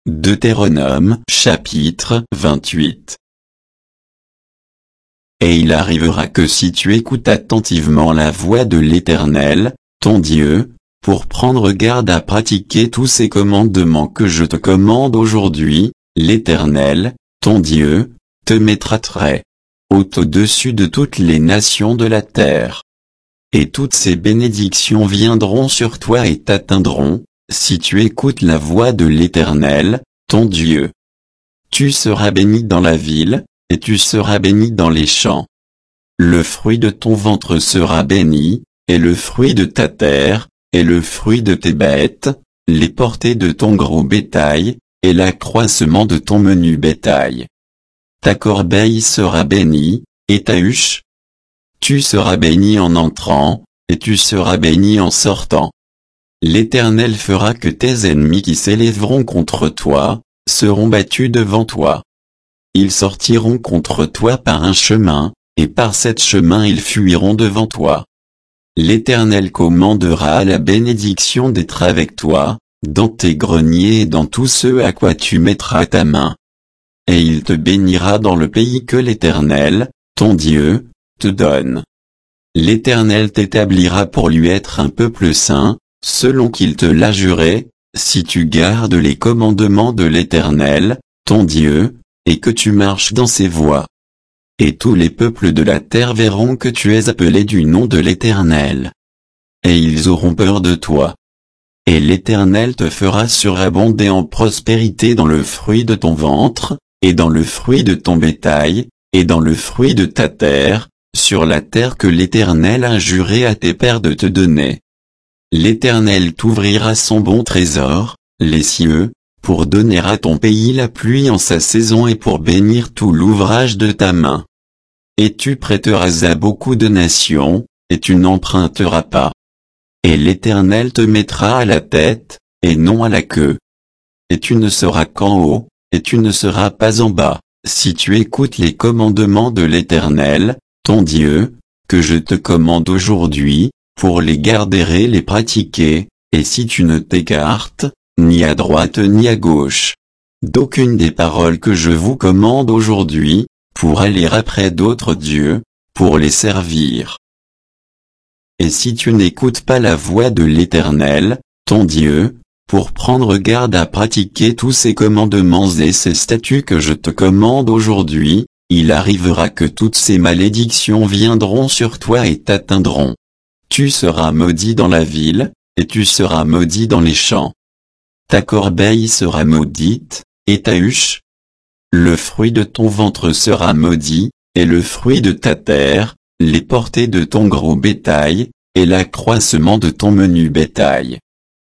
Deutéronome chapitre 28. Et il arrivera que si tu écoutes attentivement la voix de l'Éternel, ton Dieu, pour prendre garde à pratiquer tous ces commandements que je te commande aujourd'hui, l'Éternel, ton Dieu, te mettra très haut au-dessus de toutes les nations de la terre. Et toutes ces bénédictions viendront sur toi et t'atteindront, si tu écoutes la voix de l'Éternel, ton Dieu. Tu seras béni dans la ville, et tu seras béni dans les champs. Le fruit de ton ventre sera béni, et le fruit de ta terre, et le fruit de tes bêtes, les portées de ton gros bétail, et l'accroissement de ton menu bétail. Ta corbeille sera bénie, et ta huche. Tu seras béni en entrant, et tu seras béni en sortant. L'Éternel fera que tes ennemis qui s'élèveront contre toi, seront battus devant toi. Ils sortiront contre toi par un chemin, et par cet chemin ils fuiront devant toi. L'Éternel commandera à la bénédiction d'être avec toi, dans tes greniers et dans tous ceux à quoi tu mettras ta main. Et il te bénira dans le pays que l'Éternel, ton Dieu, te donne. L'Éternel t'établira pour lui être un peuple saint, selon qu'il te l'a juré, si tu gardes les commandements de l'Éternel, ton Dieu, et que tu marches dans ses voies. Et tous les peuples de la terre verront que tu es appelé du nom de l'Éternel. Et ils auront peur de toi. Et l'Éternel te fera surabonder en prospérité dans le fruit de ton ventre, et dans le fruit de ton bétail, et dans le fruit de ta terre, sur la terre que l'Éternel a juré à tes pères de te donner. L'Éternel t'ouvrira son bon trésor, les cieux, pour donner à ton pays la pluie en sa saison et pour bénir tout l'ouvrage de ta main. Et tu prêteras à beaucoup de nations, et tu n'emprunteras pas. Et l'Éternel te mettra à la tête, et non à la queue. Et tu ne seras qu'en haut, et tu ne seras pas en bas, si tu écoutes les commandements de l'Éternel, ton Dieu, que je te commande aujourd'hui, pour les garder et les pratiquer, et si tu ne t'écartes, ni à droite ni à gauche, d'aucune des paroles que je vous commande aujourd'hui, pour aller après d'autres dieux, pour les servir. Et si tu n'écoutes pas la voix de l'Éternel, ton Dieu, pour prendre garde à pratiquer tous ces commandements et ces statuts que je te commande aujourd'hui, il arrivera que toutes ces malédictions viendront sur toi et t'atteindront. Tu seras maudit dans la ville, et tu seras maudit dans les champs. Ta corbeille sera maudite, et ta huche. Le fruit de ton ventre sera maudit, et le fruit de ta terre, les portées de ton gros bétail, et l'accroissement de ton menu bétail.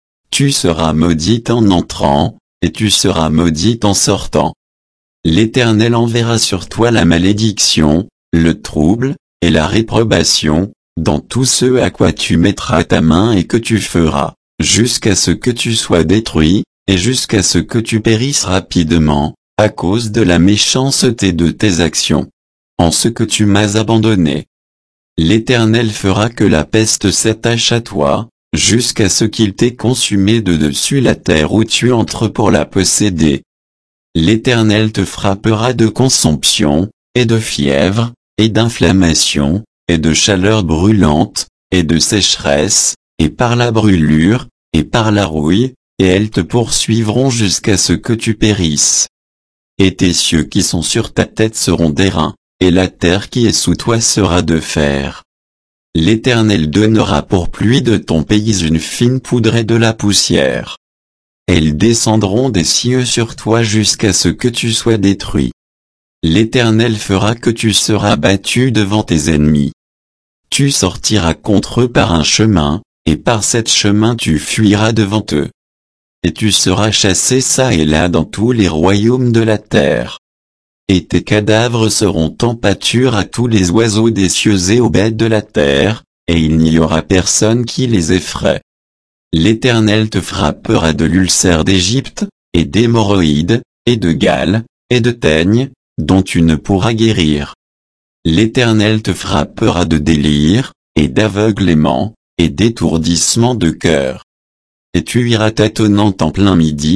Tu seras maudite en entrant, et tu seras maudite en sortant. L'Éternel enverra sur toi la malédiction, le trouble, et la réprobation, dans tous ceux à quoi tu mettras ta main et que tu feras, jusqu'à ce que tu sois détruit, et jusqu'à ce que tu périsses rapidement, à cause de la méchanceté de tes actions. En ce que tu m'as abandonné. L'Éternel fera que la peste s'attache à toi, jusqu'à ce qu'il t'ait consumé de dessus la terre où tu entres pour la posséder. L'Éternel te frappera de consomption, et de fièvre, et d'inflammation, et de chaleur brûlante, et de sécheresse, et par la brûlure, et par la rouille, et elles te poursuivront jusqu'à ce que tu périsses. Et tes cieux qui sont sur ta tête seront d'airain, et la terre qui est sous toi sera de fer. L'Éternel donnera pour pluie de ton pays une fine poudre et de la poussière. Elles descendront des cieux sur toi jusqu'à ce que tu sois détruit. L'Éternel fera que tu seras battu devant tes ennemis. Tu sortiras contre eux par un chemin, et par cet chemin tu fuiras devant eux. Et tu seras chassé çà et là dans tous les royaumes de la terre. Et tes cadavres seront en pâture à tous les oiseaux des cieux et aux bêtes de la terre, et il n'y aura personne qui les effraie. L'Éternel te frappera de l'ulcère d'Égypte, et d'hémorroïdes, et de gale, et de teigne, dont tu ne pourras guérir. L'Éternel te frappera de délire, et d'aveuglement, et d'étourdissement de cœur. Et tu iras tâtonnant en plein midi,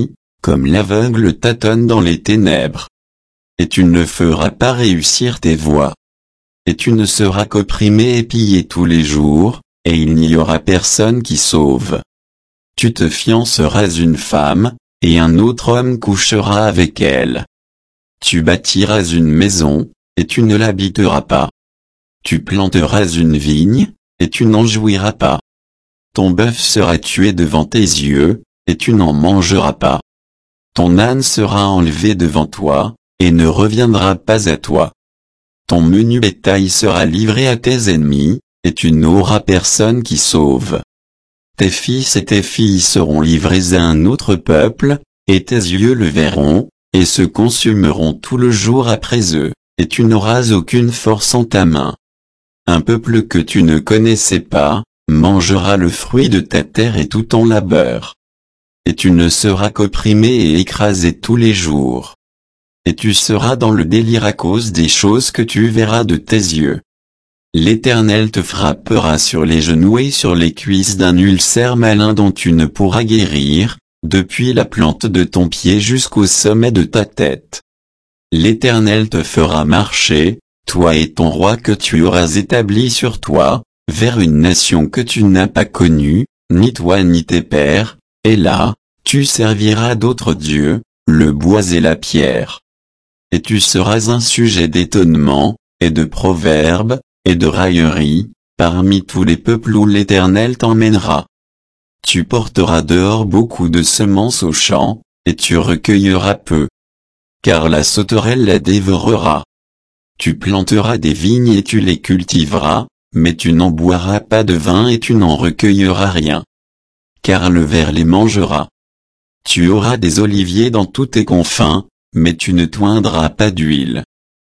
comme l'aveugle tâtonne dans les ténèbres. Et tu ne feras pas réussir tes voies. Et tu ne seras qu'opprimé et pillé tous les jours, et il n'y aura personne qui sauve. Tu te fianceras une femme, et un autre homme couchera avec elle. Tu bâtiras une maison, et tu ne l'habiteras pas. Tu planteras une vigne, et tu n'en jouiras pas. Ton bœuf sera tué devant tes yeux, et tu n'en mangeras pas. Ton âne sera enlevé devant toi, et ne reviendra pas à toi. Ton menu bétail sera livré à tes ennemis, et tu n'auras personne qui sauve. Tes fils et tes filles seront livrés à un autre peuple, et tes yeux le verront, et se consumeront tout le jour après eux, et tu n'auras aucune force en ta main. Un peuple que tu ne connaissais pas, mangera le fruit de ta terre et tout ton labeur. Et tu ne seras qu'opprimé et écrasé tous les jours. Et tu seras dans le délire à cause des choses que tu verras de tes yeux. L'Éternel te frappera sur les genoux et sur les cuisses d'un ulcère malin dont tu ne pourras guérir, depuis la plante de ton pied jusqu'au sommet de ta tête. L'Éternel te fera marcher, toi et ton roi que tu auras établi sur toi, vers une nation que tu n'as pas connue, ni toi ni tes pères, et là, tu serviras d'autres dieux, le bois et la pierre. Et tu seras un sujet d'étonnement, et de proverbes, et de raillerie, parmi tous les peuples où l'Éternel t'emmènera. Tu porteras dehors beaucoup de semences au champ, et tu recueilleras peu. Car la sauterelle la dévorera. Tu planteras des vignes et tu les cultiveras, mais tu n'en boiras pas de vin et tu n'en recueilleras rien. Car le ver les mangera. Tu auras des oliviers dans tous tes confins, mais tu ne t'oindras pas d'huile.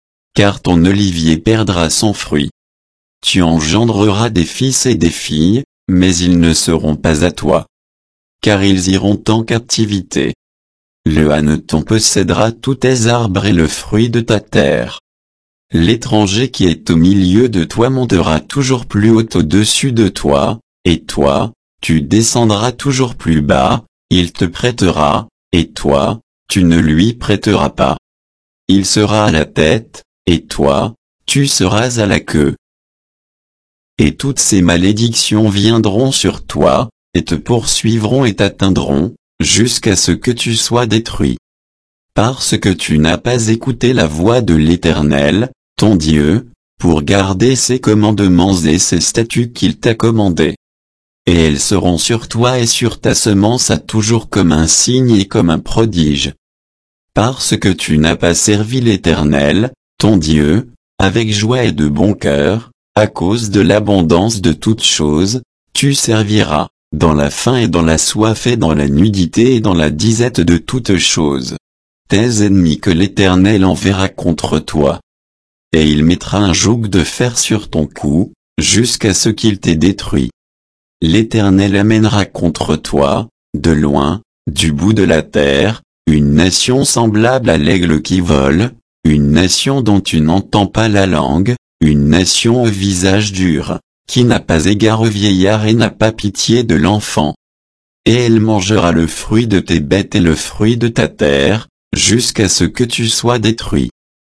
Car ton olivier perdra son fruit. Tu engendreras des fils et des filles, mais ils ne seront pas à toi. Car ils iront en captivité. Le hanneton possédera tous tes arbres et le fruit de ta terre. L'étranger qui est au milieu de toi montera toujours plus haut au-dessus de toi, et toi, tu descendras toujours plus bas, il te prêtera, et toi, tu ne lui prêteras pas. Il sera à la tête, et toi, tu seras à la queue. Et toutes ces malédictions viendront sur toi, et te poursuivront et t'atteindront, jusqu'à ce que tu sois détruit. Parce que tu n'as pas écouté la voix de l'Éternel, ton Dieu, pour garder ses commandements et ses statuts qu'il t'a commandés. Et elles seront sur toi et sur ta semence à toujours comme un signe et comme un prodige. Parce que tu n'as pas servi l'Éternel, ton Dieu, avec joie et de bon cœur, à cause de l'abondance de toutes choses, tu serviras, dans la faim et dans la soif et dans la nudité et dans la disette de toutes choses, tes ennemis que l'Éternel enverra contre toi. Et il mettra un joug de fer sur ton cou, jusqu'à ce qu'il t'ait détruit. L'Éternel amènera contre toi, de loin, du bout de la terre, une nation semblable à l'aigle qui vole, une nation dont tu n'entends pas la langue, une nation au visage dur, qui n'a pas égard au vieillard et n'a pas pitié de l'enfant. Et elle mangera le fruit de tes bêtes et le fruit de ta terre, jusqu'à ce que tu sois détruit.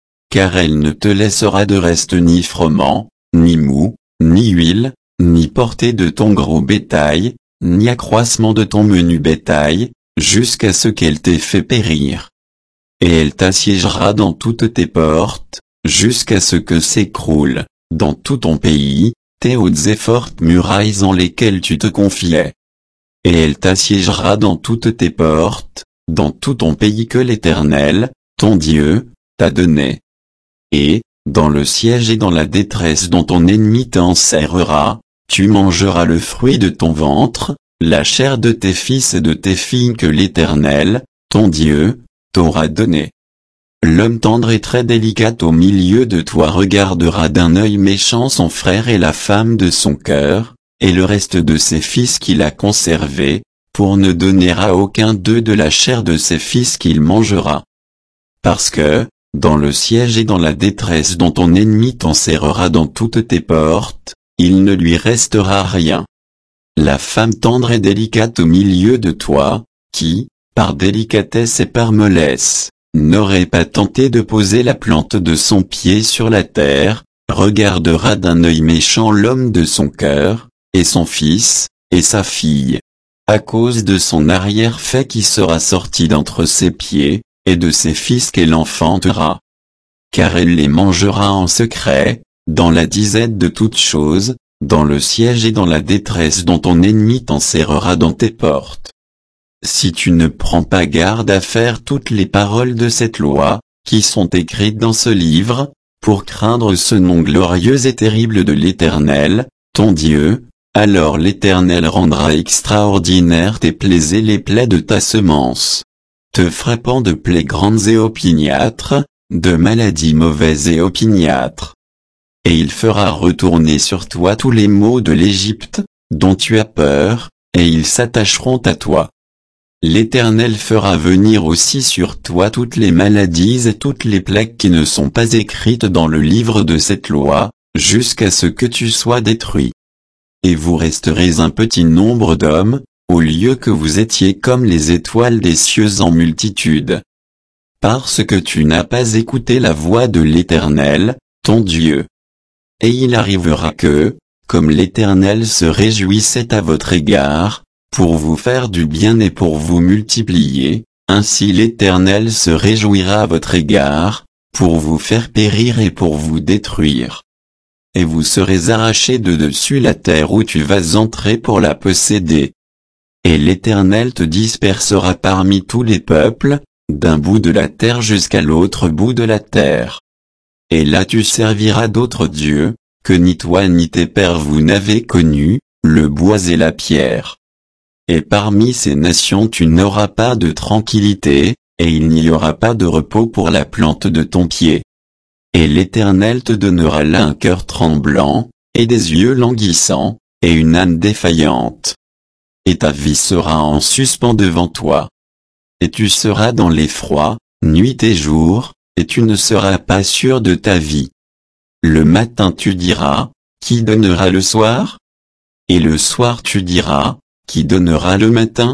Car elle ne te laissera de reste ni froment, ni mou, ni huile, ni portée de ton gros bétail, ni accroissement de ton menu bétail, jusqu'à ce qu'elle t'ait fait périr. Et elle t'assiégera dans toutes tes portes, jusqu'à ce que s'écroulent, dans tout ton pays, tes hautes et fortes murailles en lesquelles tu te confiais. Et elle t'assiégera dans toutes tes portes, dans tout ton pays que l'Éternel, ton Dieu, t'a donné. Et, dans le siège et dans la détresse dont ton ennemi t'enserrera, tu mangeras le fruit de ton ventre, la chair de tes fils et de tes filles que l'Éternel, ton Dieu, t'aura donné. L'homme tendre et très délicat au milieu de toi regardera d'un œil méchant son frère et la femme de son cœur, et le reste de ses fils qu'il a conservés, pour ne donner à aucun d'eux de la chair de ses fils qu'il mangera. Parce que, dans le siège et dans la détresse dont ton ennemi t'enserrera dans toutes tes portes, il ne lui restera rien. La femme tendre et délicate au milieu de toi, qui, par délicatesse et par mollesse, n'aurait pas tenté de poser la plante de son pied sur la terre, regardera d'un œil méchant l'homme de son cœur, et son fils, et sa fille. À cause de son arrière-fait qui sera sorti d'entre ses pieds, et de ses fils qu'elle enfantera. Car elle les mangera en secret, dans la disette de toutes choses, dans le siège et dans la détresse dont ton ennemi t'enserrera dans tes portes. Si tu ne prends pas garde à faire toutes les paroles de cette loi, qui sont écrites dans ce livre, pour craindre ce nom glorieux et terrible de l'Éternel, ton Dieu, alors l'Éternel rendra extraordinaires tes plaies et les plaies de ta semence, te frappant de plaies grandes et opiniâtres, de maladies mauvaises et opiniâtres. Et il fera retourner sur toi tous les maux de l'Égypte, dont tu as peur, et ils s'attacheront à toi. L'Éternel fera venir aussi sur toi toutes les maladies et toutes les plagues qui ne sont pas écrites dans le livre de cette loi, jusqu'à ce que tu sois détruit. Et vous resterez un petit nombre d'hommes, au lieu que vous étiez comme les étoiles des cieux en multitude. Parce que tu n'as pas écouté la voix de l'Éternel, ton Dieu. Et il arrivera que, comme l'Éternel se réjouissait à votre égard, pour vous faire du bien et pour vous multiplier, ainsi l'Éternel se réjouira à votre égard, pour vous faire périr et pour vous détruire. Et vous serez arrachés de dessus la terre où tu vas entrer pour la posséder. Et l'Éternel te dispersera parmi tous les peuples, d'un bout de la terre jusqu'à l'autre bout de la terre. Et là tu serviras d'autres dieux, que ni toi ni tes pères vous n'avez connus, le bois et la pierre. Et parmi ces nations tu n'auras pas de tranquillité, et il n'y aura pas de repos pour la plante de ton pied. Et l'Éternel te donnera là un cœur tremblant, et des yeux languissants, et une âme défaillante. Et ta vie sera en suspens devant toi. Et tu seras dans l'effroi, nuit et jour, et tu ne seras pas sûr de ta vie. Le matin tu diras, qui donnera le soir? Et le soir tu diras, qui donnera le matin?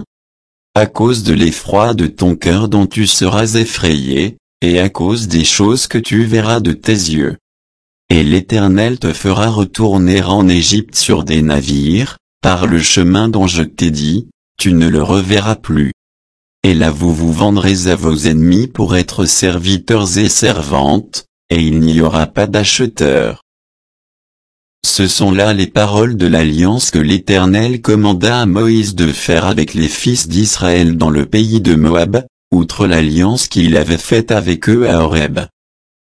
À cause de l'effroi de ton cœur dont tu seras effrayé, et à cause des choses que tu verras de tes yeux. Et l'Éternel te fera retourner en Égypte sur des navires, par le chemin dont je t'ai dit, tu ne le reverras plus. Et là vous vous vendrez à vos ennemis pour être serviteurs et servantes, et il n'y aura pas d'acheteurs. Ce sont là les paroles de l'alliance que l'Éternel commanda à Moïse de faire avec les fils d'Israël dans le pays de Moab, outre l'alliance qu'il avait faite avec eux à Horeb.